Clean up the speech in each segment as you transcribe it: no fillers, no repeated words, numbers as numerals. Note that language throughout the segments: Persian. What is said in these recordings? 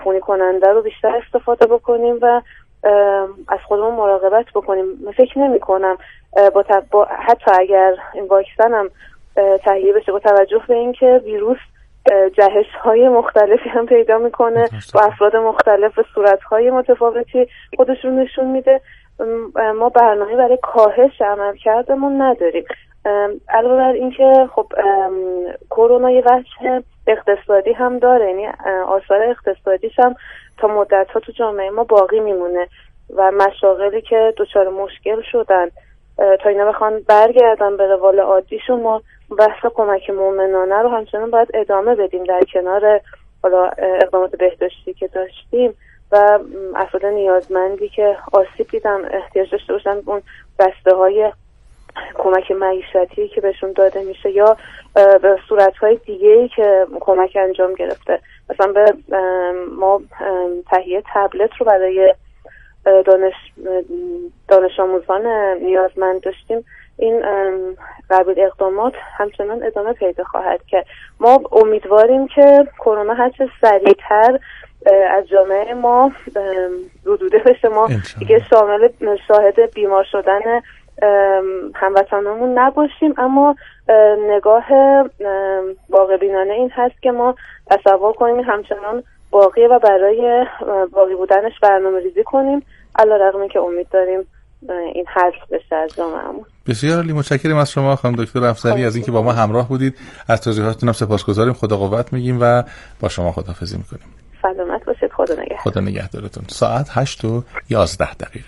خونی کننده رو بیشتر استفاده بکنیم و از خودمون مراقبت بکنیم. فکر نمی کنم با حتی اگر این واکسن هم تهیه بشه، با توجه به اینکه ویروس جهش‌های مختلفی هم پیدا میکنه و افراد مختلف و صورت‌های متفاوتی خودشون نشون میده، ما برنامه برای کاهش عملکردمون نداریم. علاوه بر اینکه خب کرونا یه وجه اقتصادی هم داره، یعنی آثار اقتصادیش هم تا مدت‌ها تو جامعه ما باقی میمونه و مشاغلی که دچار مشکل شدن تا اینا بخوان برگردن به روال عادیشون، ما بحث کمک مومنانه رو همچنان باید ادامه بدیم در کنار حالا اقدامات بهداشتی که داشتیم و افراد نیازمندی که آسیب دیدن احتیاج داشته باشن اون بسته‌های کمک معیشتی که بهشون داده میشه یا به صورت‌های دیگه‌ای که کمک انجام گرفته. مثلا به ما تهیه تبلت رو برای دانش آموزان نیازمند داشتیم. این قبیل اقدامات همچنان ادامه پیدا خواهد کرد. ما امیدواریم که کرونا هرچه سریعتر از جامعه ما رودوده بشه، ما دیگه شاهد بیمار شدن هموطنامون نباشیم، اما نگاه واقع بینانه این هست که ما تصور کنیم همچنان باقیه و برای باقی بودنش برنامه ریزی کنیم، علیرغم که امید داریم این حذف بشه از جامعه‌مون. بسیار عالی، متشکرم از شما خانم دکتر افضلی از اینکه با ما همراه بودید. از توضیحاتتون هم سپاسگزاریم. خدا قوت میگیم و با شما خداحافظی میکنیم. سلامت باشید. خدا نگهدارتون. ساعت 8:11.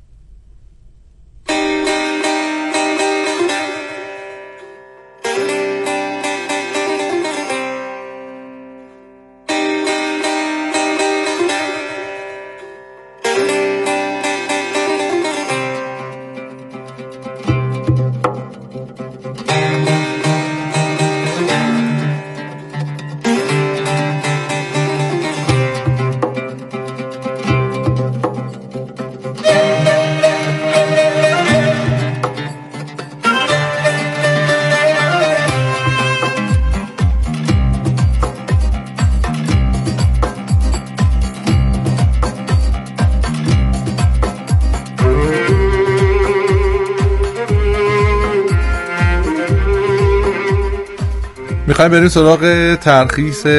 میخوایم بریم سراغ ترخیص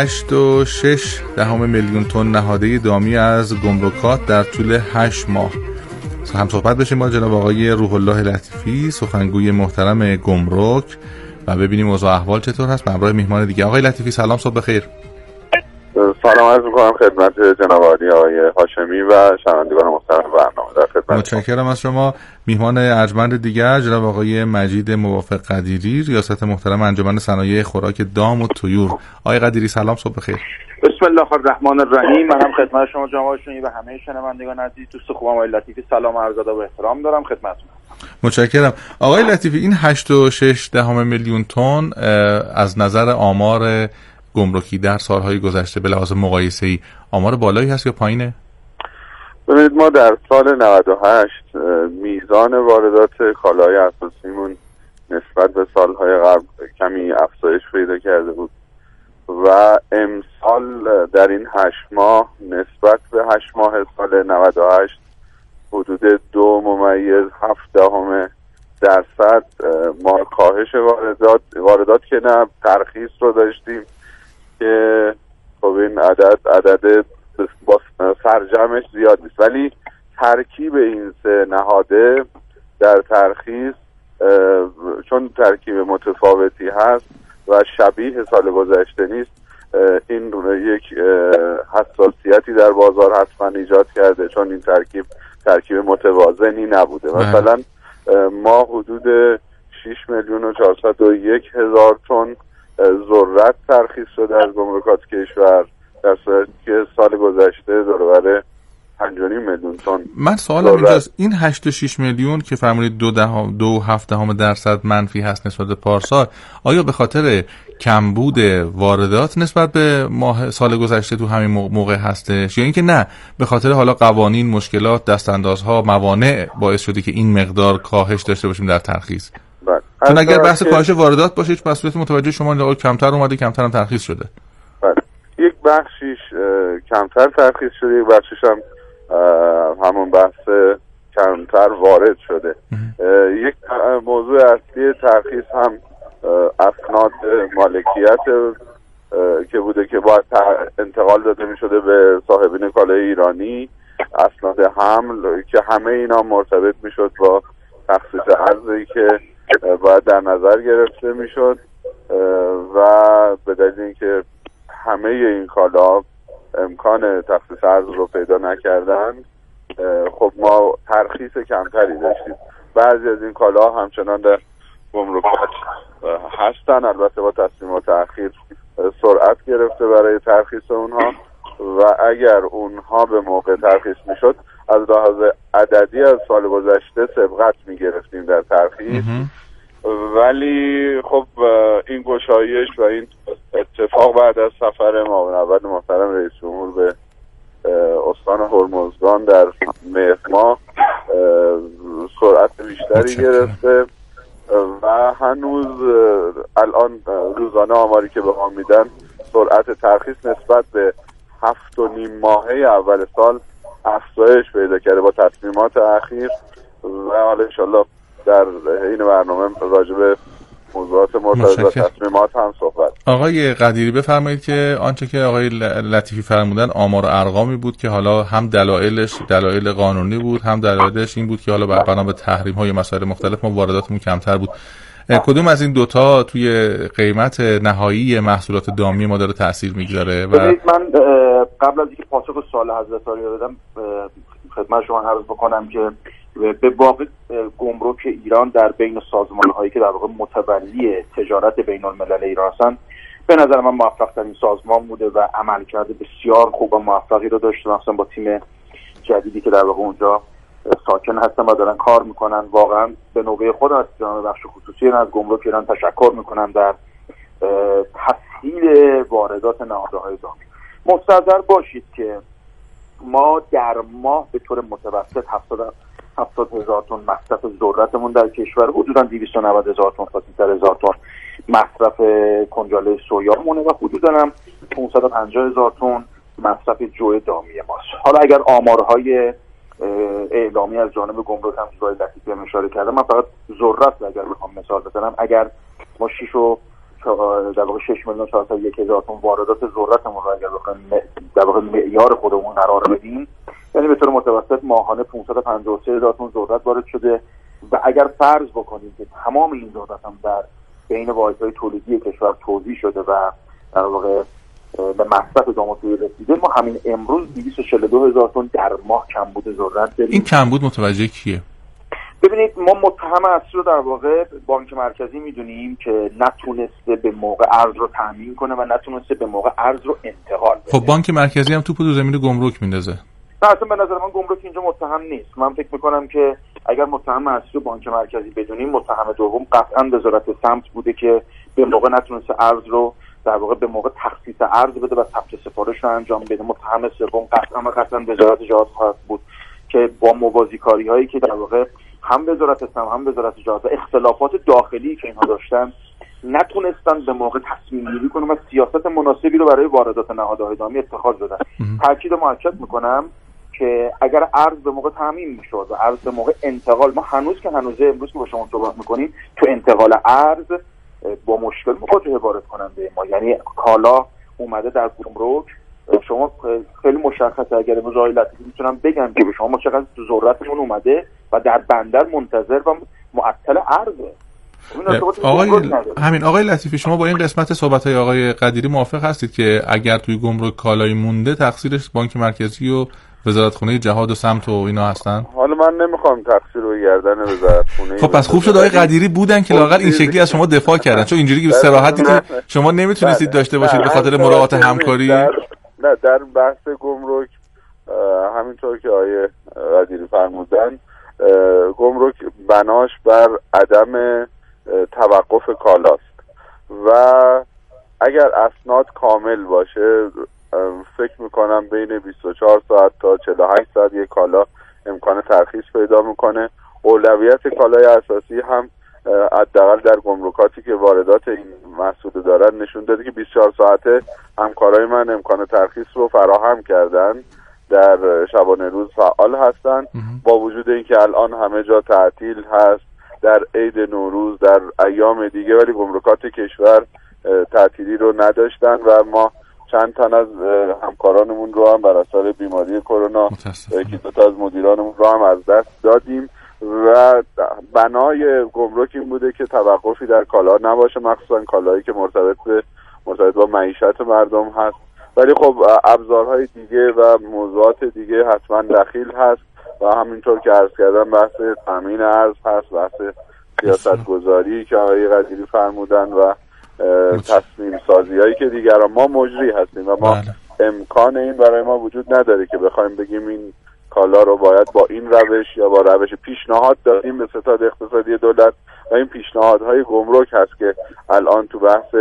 8.6 میلیون تن نهاده دامی از گمرکات در طول 8 ماه. هم صحبت بشیم با جناب آقای روح الله لطیفی، سخنگوی محترم گمرک، و ببینیم اوضاع احوال چطور هست. به همراه میهمان دیگه. آقای لطیفی سلام، صبح بخیر. سلام عرض می‌کنم خدمت جناب آقای هاشمی و شنوندگان محترم برنامه. در خدمت. متشکرم از شما. میهمان ارجمند دیگر جناب آقای مجید موافق قدیری، ریاست محترم انجمن صنایع خوراک دام و طیور. آقای قدیری سلام، صبح بخیر. بسم الله الرحمن الرحیم. منم خدمت شما جناب هاشمی و همه شنوندگان عزیز دوست خوبم آقای لطیفی سلام عرض ادب و احترام دارم خدمتتون. متشکرم. آقای لطیفی، این 8.6 میلیون تن از نظر آمار گمرکی در سالهای گذشته به لحاظ مقایسه‌ای آمار بالایی هست یا پایینه؟ ببینید، ما در سال 98 میزان واردات کالاهای اساسیمون نسبت به سالهای قبل کمی افزایش پیدا کرده بود و امسال در این 8 ماه نسبت به 8 ماه سال 98 حدود 2.7% ما کاهش واردات که نه ترخیص رو داشتیم که خب این عدد با سرجمش زیاد نیست، ولی ترکیب این سه نهاده در ترخیص چون ترکیب متفاوتی هست و شبیه سال گذشته نیست، این یک حساسیتی در بازار حتما ایجاد کرده، چون این ترکیب متوازنی نبوده. مثلا ما حدود 6,401,000 تن ذرت ترخیص شده از گمرکات کشور، در صورتی که سال گذشته دوربر 5.5 میلیون تن. من سوالم اینجاست، این 8.6 میلیون که فرمودید 2.7% منفی هست نسبت به پارسال، آیا به خاطر کمبود واردات نسبت به سال گذشته تو همین موقع هستش، یا اینکه نه به خاطر حالا قوانین، مشکلات، دستاندازها، موانع باعث شده که این مقدار کاهش داشته باشیم در ترخیص؟ چون اگر بحث کاهش واردات باشه، پس صورت متوجه شما کمتر اومده، کمتر هم ترخیص شده. یک بخشیش کمتر ترخیص شده، یک بخشیش هم همون بحث کمتر وارد شده. یک موضوع اصلی ترخیص هم اسناد مالکیت که بوده که باید انتقال داده می شده به صاحبین کالای ایرانی، اسناد حمل که همه اینا مرتبط می شد با تخصیص ارزی که باید در نظر گرفته می شد و به دلیل اینکه همه این کالا امکان تخصیص ارز رو پیدا نکردن، خب ما ترخیص کمتری داشتیم. بعضی از این کالا همچنان در گمرکات هستن، البته با تصمیمات اخیر سرعت گرفته برای ترخیص اونها و اگر اونها به موقع ترخیص میشد از لحاظ عددی از سال گذشته سبقت میگرفتیم در ترخیص. ولی خب این گشایش و این اتفاق بعد از سفر معاون اول محترم رئیس جمهور به استان هرمزگان در مهر ماه سرعت بیشتری گرفته و هنوز الان روزانه آماری که به ما میدن سرعت ترخیص نسبت به 7.5 ماهه اول سال افزایش پیدا کرده با تصمیمات اخیر و حالا انشالله در این برنامه راجع به موضوعات مرتبط با تصمیمات هم صحبت. آقای قدیری بفرمایید که آنچه که آقای لطیفی فرمودن آمار و ارقامی بود که حالا هم دلایلش دلایل قانونی بود، هم دلایلش این بود که حالا بنا به تحریم های مسائل مختلف ما وارداتمون کمتر بود. کدوم از این دوتا توی قیمت نهایی محصولات دامی ما داره تأثیر میگذاره؟ و من قبل از اینکه پاسخ سوال حضرت عالی رو بدم خدمت شما عرض بکنم که به واقع گمرک ایران در بین سازمان‌هایی که در واقع متولی تجارت بین‌المللی ایران هستند به نظر من موفق‌ترین سازمان بوده و عملکرد بسیار خوب و موفقی رو داشته، مثلا با تیم جدیدی که در واقع اونجا ساکن هستن و دارن کار میکنن. واقعا به نوبه خود از جناب بخش خصوصی از گمرک ایران تشکر میکنم در تسهیل واردات نهادهای دامی. مستحضر باشید که ما در ماه به طور متوسط 70,000 تن مصرف ذرتمون در کشور، حدوداً 290,000 تن تا 300,000 تن مصرف کنجاله سویامونه و حدوداً هم 550,000 تن مصرف جو دامی ماست. حالا اگر آمارهای اعلامی از جانب گمرک هم جای لطیفی هم اشاره کرده، من فقط ذرت اگر بخوام مثال بزنم، اگر ما 6,401,000 تن واردات ذرتمون رو اگر بخوایم در واقع معیار خودمون قرار بدیم، یعنی به طور متوسط ماهانه 553,000 تن ذرت وارد شده و اگر فرض بکنیم که تمام این ذرت هم در بین واحدهای تولیدی کشور توزیع شده و در واقع به مصرف داموتوی رسیده، ما همین امروز 242,000 تن در ماه کمبود ذرت داریم. این کمبود متوجه کیه؟ ببینید ما متهم اصلی رو در واقع بانک مرکزی میدونیم که نتونسته به موقع ارز رو تامین کنه و نتونسته به موقع ارز رو انتقال بده. خب بانک مرکزی هم توپو تو زمین گمرک میندازه. نه اصلا به نظر من گمرک اینجا متهم نیست. من فکر میکنم که اگر متهم اصلی رو بانک مرکزی بدونیم، متهم دوم قطعا وزارت سمت بوده که به موقع نتونسته ارز رو در واقع به موقع تخصیص ارز بده و ثبت سفارش رو انجام بده. متهم سوم قطعا وزارت جهاد خواهد بود که با موازی کاری هایی که در واقع هم وزارت اسلام هم وزارت جهاد و اختلافات داخلی که اینها داشتن نتونستن به موقع تصمیم گیری کنن و سیاست مناسبی رو برای واردات نهادهای دامی اتخاذ بدن. تاکید مؤکد میکنم که اگر ارز به موقع تامین میشد و ارز به موقع انتقال، ما هنوز امروز که با شما صحبت میکنیم تو انتقال ارز با مشکل مواجهه وارد کننده ما، یعنی کالا اومده در گمرک، شما خیلی مشخصه اگر امروز آقای لطیفی میتونم بگم که به شما چقدر ذرتمون اومده و در بندر منتظر و معطل ارزه. آقای لطیفی، شما با این قسمت صحبت‌های آقای قدیری موافق هستید که اگر توی گمرک کالای مونده تقصیرش بانک مرکزی و وزارتخونه جهاد و سمت و اینا هستن؟ حالا من نمیخوام تقصیر رو گردن وزارتخونه. خب پس خوب شد آقای قدیری بودن که لااقل این شکلی از شما دفاع کردن، چون اینجوری که صراحتی که شما نمیتونستید داشته باشید به خاطر مراعات همکاری. در بحث گمرک همینطور که آقای قدیری فرمودن، گمرک بناش بر عدم توقف کالاست و اگر اسناد کامل باشه فکر میکنم بین 24 ساعت تا 48 ساعت یک کالا امکان ترخیص پیدا میکنه. اولویت کالای اساسی هم حداقل در گمرکاتی که واردات این محصول دارن نشون داده که 24 ساعته همکارای من امکان ترخیص رو فراهم کردن، در شبانه روز فعال هستن. با وجود اینکه الان همه جا تعطیل هست در عید نوروز، در ایام دیگه، ولی گمرکات کشور تعطیلی رو نداشتن و ما چند تن از همکارانمون رو هم بر اثر بیماری کرونا، یکی دو تا از مدیرانمون رو هم از دست دادیم و بنای گمرک این بوده که توقفی در کالا نباشه، مخصوصا کالایی که مرتبط با معیشت مردم هست. ولی خب ابزارهای دیگه و موضوعات دیگه حتما دخیل هست و همینطور که عرض کردم بحث تامین ارز هست، بحث سیاست گذاری که آقای قدیری فرمودن و تصمیم سازی هایی که دیگران ما مجری هستیم و ما امکان این برای ما وجود نداره که بخوایم بگیم این کالا رو باید با این روش یا با روش پیشنهاد دادیم به ستاد اقتصادی دولت و این پیشنهادهای گمرک هست که الان تو بحث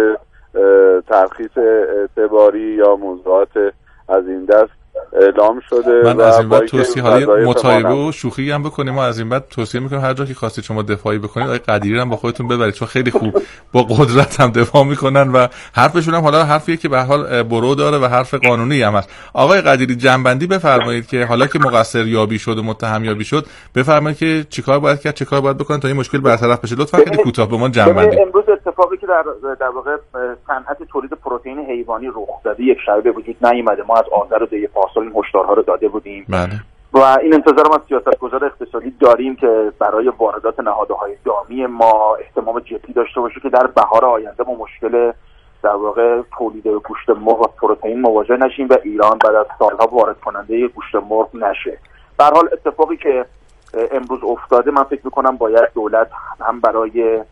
ترخیص اعتباری یا موضوعات از این دست اعلام شده. من از این بعد توصیه‌های مطالبه و شوخی هم بکنیم، ما از این بعد توصیه میکنیم هر جا که خواستید شما دفاعی بکنید آقای قدیری هم با خودتون ببرید، چون خیلی خوب با قدرت هم دفاع میکنن و حرفشون هم حالا حرفیه که به هر حال برو داره و حرف قانونی هم هست. آقای قدیری جنبندی بفرمایید که حالا که مقصر یابی شد و متهم یابی شد، بفرمایید که چیکار باید کرد، چیکار باید بکنن تا این مشکل برطرف بشه. لطفا خیلی کوتاه به ما جنبندی. امروز اتفاقی که در واقع صنعت تولید پروتئین حیوانی رخ داده یک شب به وجود نیامده. ما از آذر و دی پارسال این هشدارها رو داده بودیم. بله. و این انتظار ما از سیاستگزار اقتصادی داریم که برای واردات نهادهای دامی ما اهتمام جدی داشته باشه که در بهار آینده ما مشکل در واقع تولید گوشت مرغ و پروتئین مواجه نشیم و ایران بعد از سالها وارد کننده گوشت مرغ نشه. به هر حال اتفاقی که امروز افتاده، من فکر می‌کنم باید دولت هم برای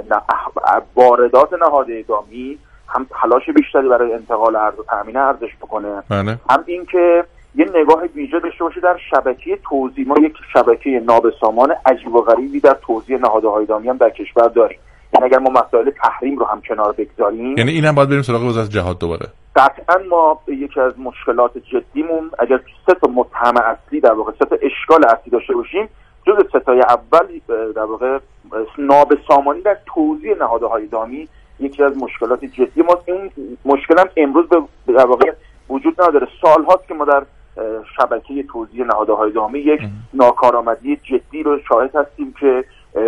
واردات نهادهای دامی هم تلاش بیشتری برای انتقال ارز و تامین ارزش بکنه. بله. هم اینکه یه نگاه ویژه داشته باشه در شبکه توزیع. ما یک شبکه نابسامان عجیب و غریبی در توزیع نهادهای دامی هم در کشور داریم. یعنی اگر ما مسائل تحریم رو هم کنار بگذاریم، یعنی اینم باید بریم سراغ وزارت جهاد دوباره. قطعا ما یکی از مشکلات جدیمون اگر سه تا متهم اصلی در واقع سه تا اشکال اصلی داشته باشیم، جز سه تای اول در واقع نابسامانی در توزیع نهادهای دامی یکی از مشکلات جدی ماست. این مشکل هم امروز در واقع وجود نداره. سال‌هاست که ما در شبکه توزیع نهادهای دامی یک ناکارآمدی جدی رو شاهد هستیم که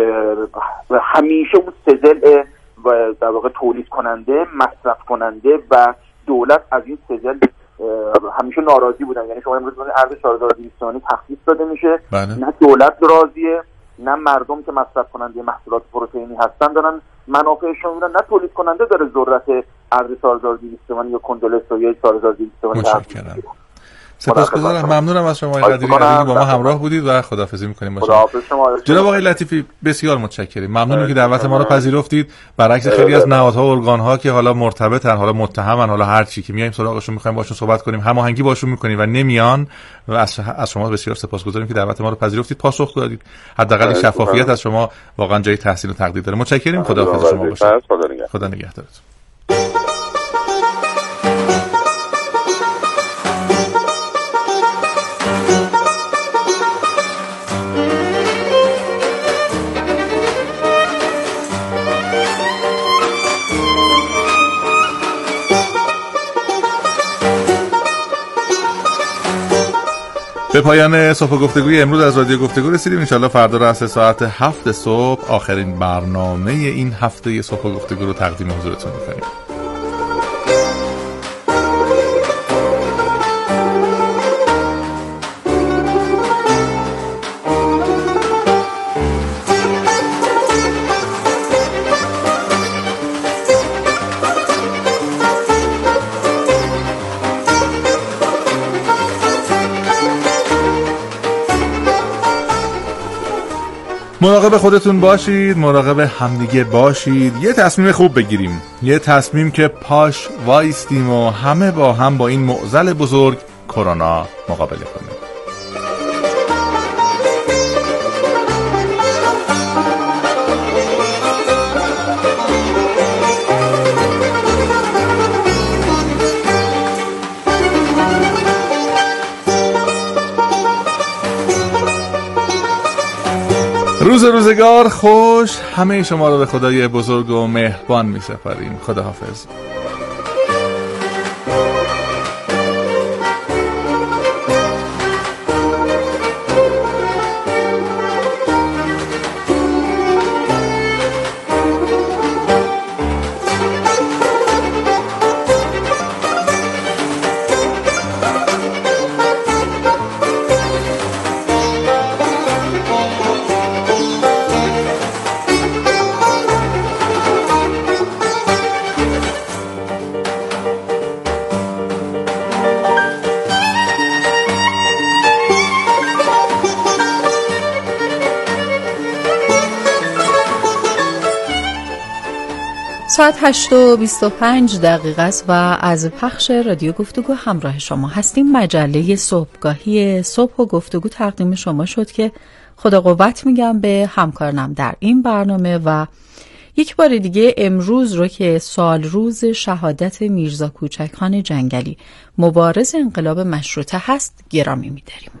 همیشه اون سزل و در واقع تولید کننده، مصرف کننده و دولت از این سزل همیشه ناراضی بودن. یعنی شما امروز ارز 4200 تخفیف داده میشه، نه دولت راضیه نه مردم که مصرف کننده محصولات پروتئینی هستن دارن منافعشون میبینن، نه تولید کننده داره ذرت ارز 4200 یا کندل سویه 4200 تخفیف. سپاسگزارم، ممنونم از شما آقای قدیری با ما همراه بودید و خداحافظی می‌کنیم با شما. جناب آقای لطیفی بسیار متشکریم، ممنونم که دعوت ما رو پذیرفتید. برعکس خیلی از نهادها و ارگان‌ها که حالا مرتبطن، حالا متهمن، حالا هر چی که میایم سراغشون می‌خوایم باشون صحبت کنیم، هماهنگی باشون می‌کنیم و نمیان. و از شما بسیار سپاسگزاریم که دعوت ما رو پذیرفتید، پاسخ دادید. حداقل شفافیت از شما واقعا جای تحسین و تقدیر داره. متشکریم. خداحافظ شما باشید. خدا نگهدارتون. به پایان صبح گفتگوی امروز از رادیو گفتگو رسیدیم. انشالله فردا را از ساعت 7 صبح آخرین برنامه این هفته صبح گفتگو رو تقدیم حضورتون می‌کنیم. مراقب خودتون باشید، مراقب همدیگه باشید، یه تصمیم خوب بگیریم، یه تصمیم که پاش وایستیم و همه با هم با این معضل بزرگ کرونا مقابله کنیم. روزگار خوش. همه شما رو به خدای بزرگ و مهربان می سپاریم. خداحافظ. ساعت 8:25 است و از پخش رادیو گفتگو همراه شما هستیم. مجله صبحگاهی صبح و گفتگو تقدیم شما شد که خدا قوت میگم به همکارانم در این برنامه و یک بار دیگه امروز رو که سال روز شهادت میرزا کوچکخان جنگلی مبارز انقلاب مشروطه هست گرامی می‌داریم.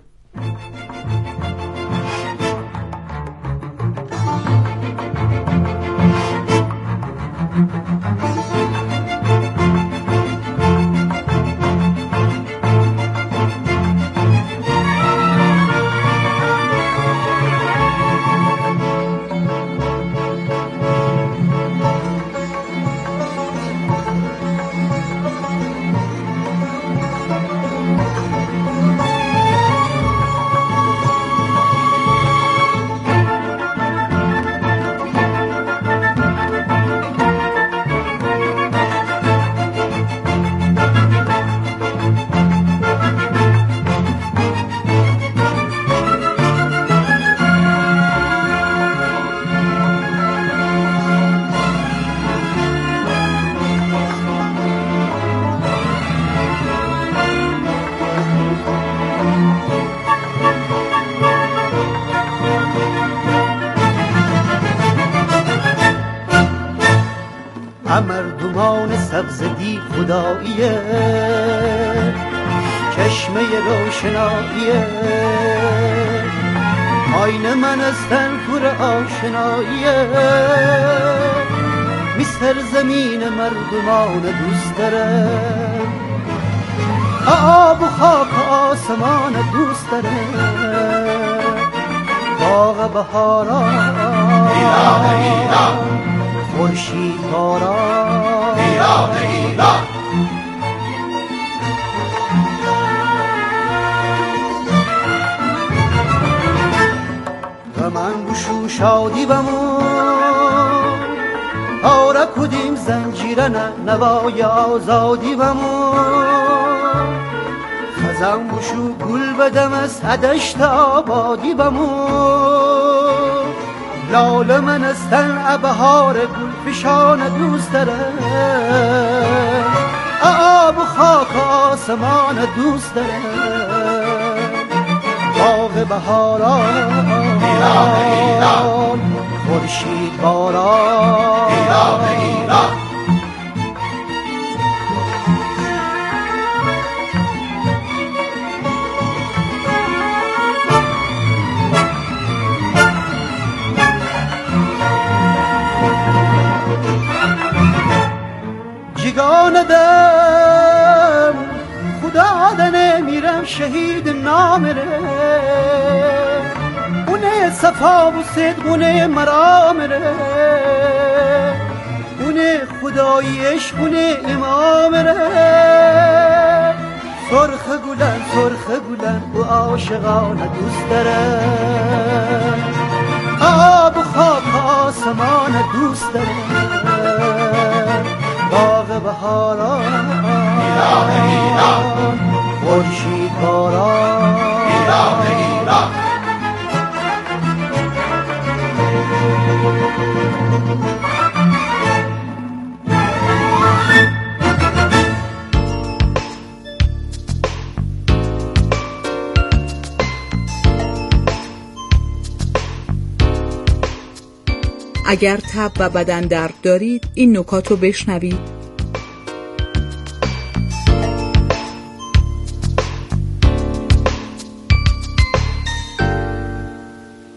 مردمان سبزدی خداییه، چشمه روشناییه، آینه من از تنکور آشناییه، می سرزمین مردمان دوست داره، آب و خاک آسمان دوست داره، باغ بهاران ایران خورشید باران ایران و من بشو شادی بمون آره کدیم زنجیرن نوای آزادی بمون خزم بشو گل بدم از هدشت آبادی بمون لاله من از تن بهار گل فشان دوست داره آب و خاک آسمان دوست داره باغ بهاران ایران خورشید باران ایران جگان دم خدا دنه میرم شهید نامره اونه صفا و صدقونه مرامره اونه خدایش اونه امامره سرخ گلن و عاشقان دوست داره آب و خاک آسمان دوست داره باغ بهاران ایران خورشید باران ایران اگر تب و بدن درد دارید این نکات رو بشنوید.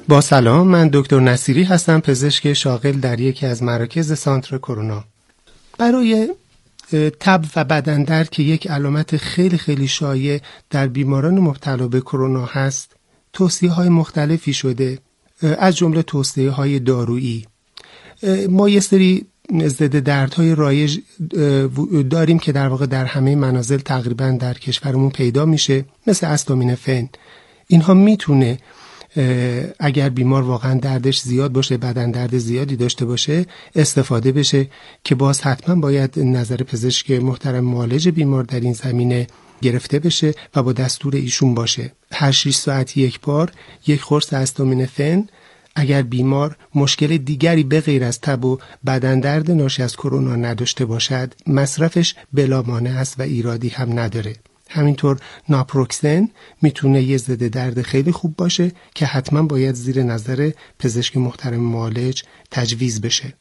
با سلام، من دکتر نصیری هستم، پزشک شاغل در یکی از مراکز سانتر کرونا. برای تب و بدن‌درد که یک علامت خیلی خیلی شایع در بیماران مبتلا به کرونا هست، توصیه‌های مختلفی شده، از جمله توصیه‌های دارویی. ما یه سری ضد دردهای رایج داریم که در واقع در همه منازل تقریبا در کشورمون پیدا میشه، مثل استامینوفن. اینها میتونه اگر بیمار واقعا دردش زیاد باشه، بدن درد زیادی داشته باشه، استفاده بشه که باز حتما باید نظر پزشک محترم معالج بیمار در این زمینه گرفته بشه و با دستور ایشون باشه. هر 6 ساعت یک بار یک قرص استامینوفن. اگر بیمار مشکل دیگری به غیر از تب و بدن درد ناشی از کرونا نداشته باشد، مصرفش بلا مانع است و ایرادی هم نداره. همینطور ناپروکسن میتونه یه ضد درد خیلی خوب باشه که حتما باید زیر نظر پزشک محترم معالج تجویز بشه.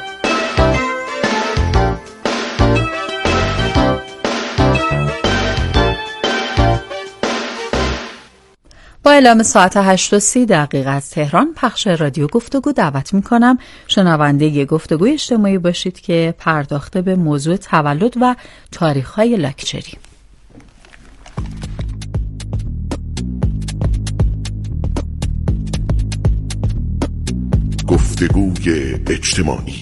با اعلام ساعت 8:30 از تهران، پخش رادیو گفتگو دعوت میکنم شنونده گفتگوی اجتماعی باشید که پرداخته به موضوع تولد و تاریخ‌های لاکچری. گفتگوی اجتماعی.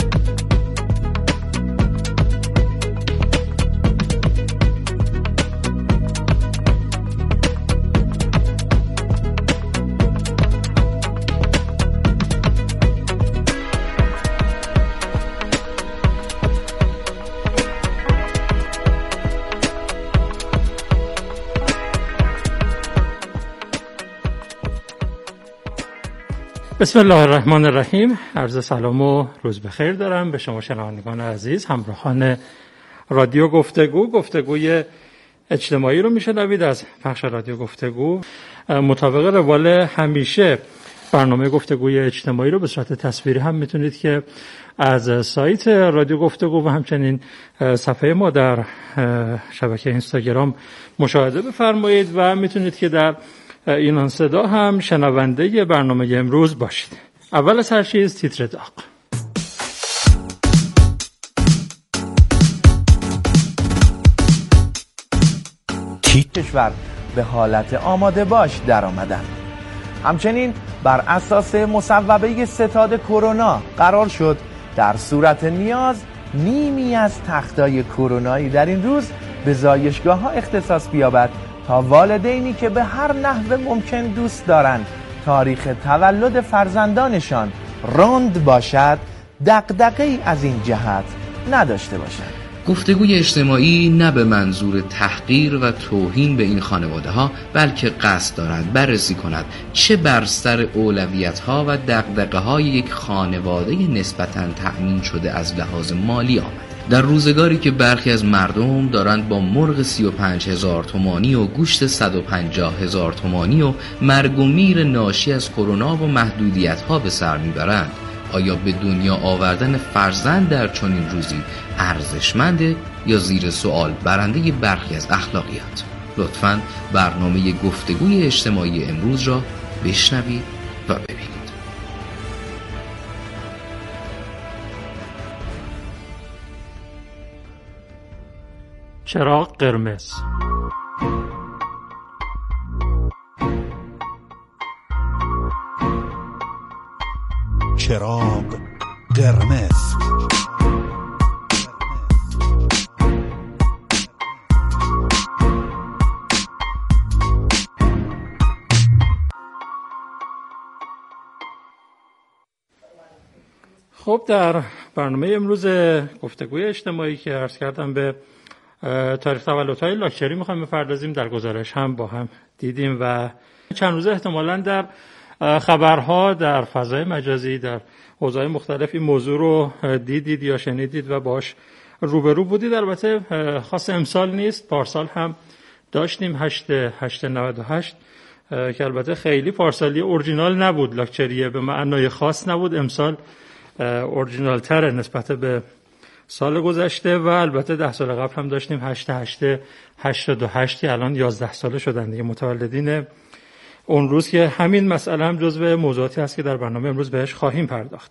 بسم الله الرحمن الرحیم. عرض سلام و روز بخیر دارم به شما شنوندگان عزیز، همراهان رادیو گفتگوی اجتماعی رو میشنوید از پخش رادیو گفتگو. مطابق روال همیشه برنامه گفتگوی اجتماعی رو به صورت تصویری هم میتونید که از سایت رادیو گفتگو و همچنین صفحه ما در شبکه اینستاگرام مشاهده بفرمایید و میتونید که در اینان صدا هم شنونده برنامه امروز باشید. اول از هر چیز تیتر داغ. کشور به حالت آماده باش در آمدن. همچنین بر اساس مصوبه ستاد کرونا قرار شد در صورت نیاز نیمی از تختای کرونایی در این روز به زایشگاه ها اختصاص بیابد تا والدینی که به هر نحو ممکن دوست دارند تاریخ تولد فرزندانشان راند باشد دغدغه‌ای از این جهت نداشته باشند. گفتگوی اجتماعی نه به منظور تحقیر و توهین به این خانواده ها، بلکه قصد دارد بررسی کند چه بر سر اولویت ها و دغدغه های یک خانواده نسبتاً تأمین شده از لحاظ مالی آمد. در روزگاری که برخی از مردم دارند با مرغ 35,000 تومانی و گوشت 150,000 تومانی و مرگ و میر ناشی از کرونا و محدودیت‌ها به سر میبرند، آیا به دنیا آوردن فرزند در چنین روزی ارزشمنده یا زیر سوال برنده برخی از اخلاقیات؟ لطفاً برنامه گفتگوی اجتماعی امروز را بشنوید و ببینید. چراغ قرمز. چراغ قرمز. خب در برنامه امروز گفتگوی اجتماعی که عرض کردم به تاریخ تولدهای لاکچری میخوایم بپردازیم. در گزارش هم با هم دیدیم و چند روزه احتمالاً در خبرها در فضای مجازی در حوزه‌های مختلف این موضوع رو دیدید یا شنیدید و باش روبرو بودید. البته خاص امسال نیست، پارسال هم داشتیم 8/98 که البته خیلی پارسالی اورجینال نبود، لاکچریه به معنای خاص نبود. امسال اورجینال تره نسبت به سال گذشته و البته 10 سال قبل هم داشتیم 8/8/88 که الان 11 ساله شدن دیگه متولدین اون روز که همین مسئله هم جزو موضوعاتی هست که در برنامه امروز بهش خواهیم پرداخت.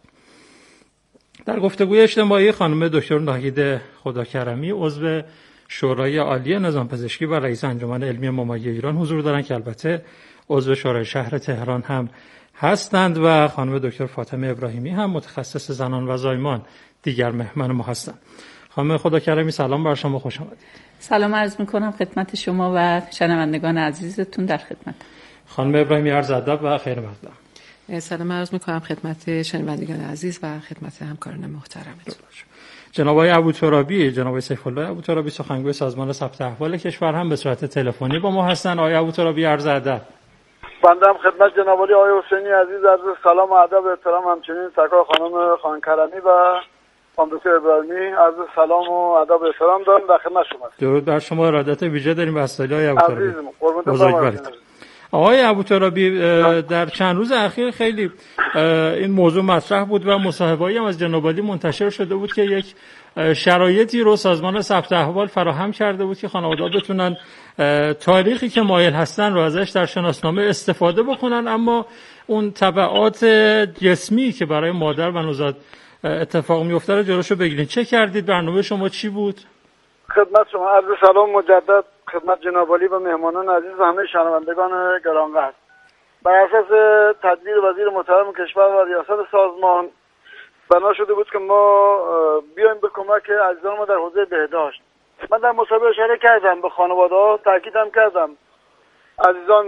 در گفتگوی اجتماعی خانم دکتر ناهید خداکرمی عضو شورای عالی نظام پزشکی و رئیس انجمن علمی ممایی ایران حضور دارند که البته عضو شورای شهر تهران هم هستند و خانم دکتر فاطمه ابراهیمی هم متخصص زنان و زایمان دیگر مهمان ما هستند. خانم خداکرمی سلام بر شما، خوش آمدید. سلام عرض میکنم خدمت شما و شنوندگان عزیزتون در خدمت. خانم ابراهیمی عرض ادب و خیر مقدم. سلام عرض میکنم خدمت شنوندگان عزیز و خدمت همکاران محترمتون. جناب آقای ابوترابی، جناب سیف الله ابوترابی سخنگوی سازمان ثبت احوال کشور هم به صورت تلفنی با ما هستن. آقای ابوترابی عرض ادب. بنده هم خدمت جناب علی آقای حسینی عزیز عرض سلام و ادب و احترام، همچنین سرکار خانم خانکرمی و خانم دکتر ابراهیمی عرض سلام و ادب و احترام دارم در خدمت شما. درود بر شما، ارادت ویژه داریم به استایل آقای ابوترابی. عزیزم قربونت. آقای ابوترابی، در چند روز اخیر خیلی این موضوع مطرح بود و مصاحبه‌ای هم از جناب علی منتشر شده بود که یک شرایطی رو سازمان ثبت احوال فراهم کرده بود که خانواده‌ها بتونن تاریخی که مایل هستن رو ازش در شناسنامه استفاده بکنن، اما اون تبعات جسمی که برای مادر و نوزاد اتفاق میفته رو جلوشو بگیرین. چه کردید؟ برنامه شما چی بود؟ خدمت شما عرض سلام مجدد خدمت جناب علی و مهمانان عزیز و همه شنوندگان گرانقدر. بر اساس تدبیر وزیر محترم کشور و ریاست سازمان بنا شده بود که ما بیایم به کمک عزیزان ما در حوزه بهداشت. من در مصاحبه اشاره کردم به خانواده‌ها، تاکیدم کردم عزیزان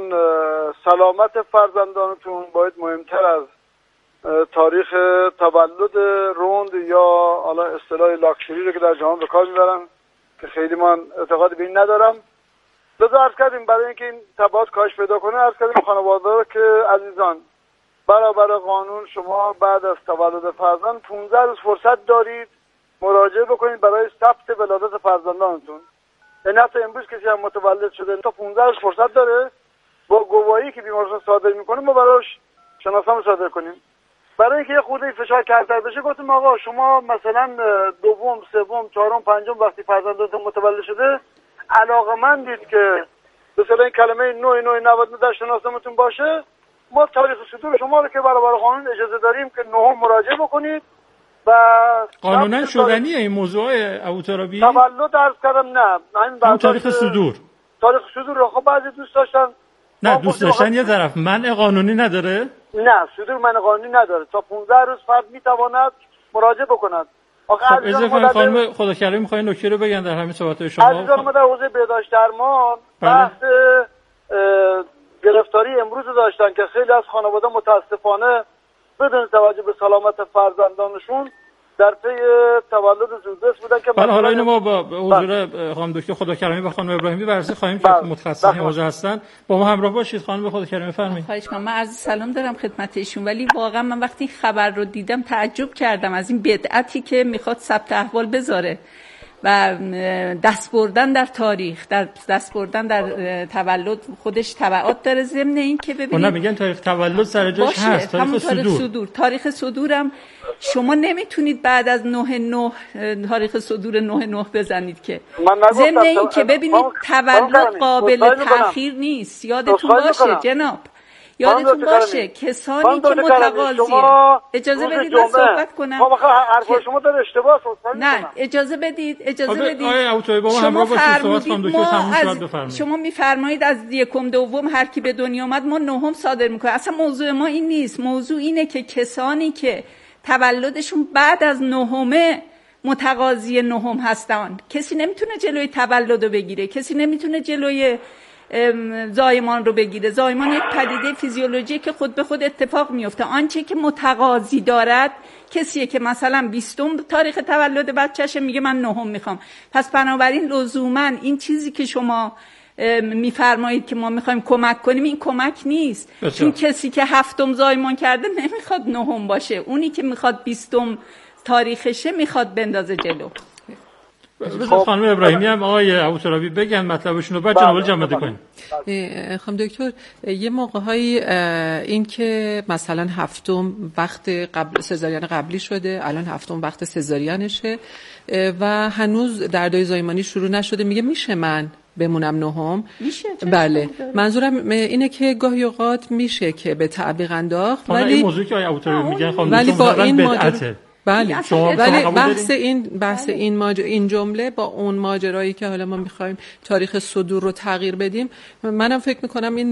سلامت فرزندانتون باید مهمتر از تاریخ تولد روند یا حالا اصطلاح لاکچری رو که در جهان به کار میبرن که خیلی من اعتقاد به این ندارم. لذا عرض کردیم برای اینکه این تبعات کاهش پیدا کنه، عرض کردیم خانواده که عزیزان برابر قانون شما بعد از تولد فرزند 15 روز فرصت دارید مراجعه بکنید برای ثبت ولادت فرزندانتون. یعنی حتی امروز کسی هم متولد شده تا 15 روز فرصت داره با گواهی که بیمارستان صادر میکنه ما براش شناسنامه صادر کنیم. برای اینکه یه خورده فشار کمتر بشه گفتیم آقا شما مثلا دوم، سوم، چهارم، پنجم وقتی فرزندتون متولد شده علاقه‌مندید که مثلا این کلمه 9999 در شناسنامه‌تون باشه، ما تاریخ صدور شما رو که برابر قانون اجازه داریم که نهم مراجعه بکنید و قانونا شدنیه این موضوع ابوترابی. تولد عرض کردم نه همین تاریخ صدور. تاریخ صدور رو خب بعضی دوست داشتن. نه دوست داشتن یه طرف منع قانونی نداره؟ نه صدور منع قانونی نداره. تا 15 روز فرد میتواند مراجعه بکند. خب اجازه خانم خداکرمی میخواین نکته رو بگن در همین صحبت شما. عزیزان ما در حوزه بهداشت درمان بحث گرفتاری امروز داشتن که خیلی از خانواده متاسفانه بدون توجه به سلامت فرزندانشون در پی تولد زودرس بودن که حالا اینو ما با حضور خانم دکتر خداکرمی و خانم ابراهیمی بررسی خواهیم کرد که متخصصین حوزه هستن. با ما همراه باشید. خانم خداکرمی فرمایید. خواهش می‌کنم. من عرض سلام دارم خدمت ایشون، ولی واقعا من وقتی خبر رو دیدم تعجب کردم از این بدعتی که میخواد ثبت احوال بذاره و دست بردن در تاریخ، دست بردن در تولد خودش تبعات داره. ضمن این که ببینید اونا میگن تاریخ تولد سر جاش هست، تاریخ صدورم شما نمیتونید بعد از 9/9 تاریخ صدور 9/9 بزنید که. ضمن این که ببینید تولد قابل تأخیر نیست. یادتون باشه جناب، یادتون باشه کسانی که متقاضیه. اجازه بدید من صحبت کنم. حرف شما داره اشتباه است. نه اجازه بدید. شما میفرمایید از یکم دوم هر کی به دنیا اومد ما نهم صادر میکنیم. اصلا موضوع ما این نیست. موضوع اینه که کسانی که تولدشون بعد از نهمه متقاضی نهم هستن، کسی نمیتونه جلوی تولد رو بگیره، کسی نمیتونه جلوی زایمان رو بگیره. زایمان یک پدیده فیزیولوژی که خود به خود اتفاق میفته. آنچه که متقاضی دارد کسیه که مثلا 20 تاریخ تولد بچه‌شه میگه من نهم میخوام. پس بنابراین لزوما این چیزی که شما میفرمایید که ما میخوایم کمک کنیم این کمک نیست. چون کسی که 7 زایمان کرده نمیخواد نهم باشه، اونی که میخواد 20 تاریخشه میخواد بندازه جلو. خانم ابراهیمی هم آقای ابوترابی بگن مطلبشون رو بعد جناب جمع بده کنیم. خانم دکتر یه موقع‌هایی این که مثلا 7 وقت قبل سزارین قبلی شده، الان 7 وقت سزارینشه و هنوز دردای زایمانی شروع نشده، میگه میشه من بمونم نهم. میشه. بله، منظورم اینه که گاهی اوقات میشه که به تعویق انداخت، ولی این موضوعی که آقای ابوطاهری میگن خانم ولی با این بدعته. بله، شما ولی بحث این جمله با اون ماجرایی که حالا ما میخوایم تاریخ صدور رو تغییر بدیم، منم فکر میکنم این